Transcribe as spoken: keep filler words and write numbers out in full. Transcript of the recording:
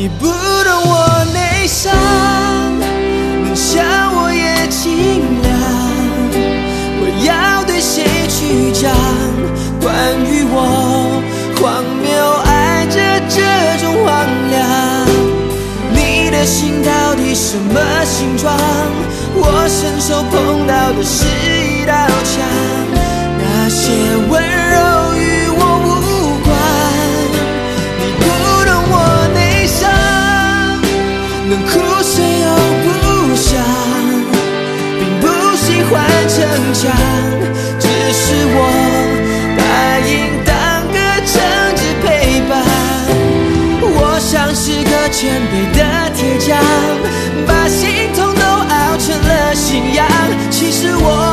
你不懂我内伤，能笑我也尽量。我要对谁去讲关于我荒谬爱着这种荒凉？你的心到底什么形状？我伸手碰到的是一道墙，那些温柔与我无关。你不懂我内伤，能哭谁又不想，并不喜欢逞强，只是我答应当个诚挚陪伴。我像是个谦卑的铁匠，把心痛都熬成了信仰。其实我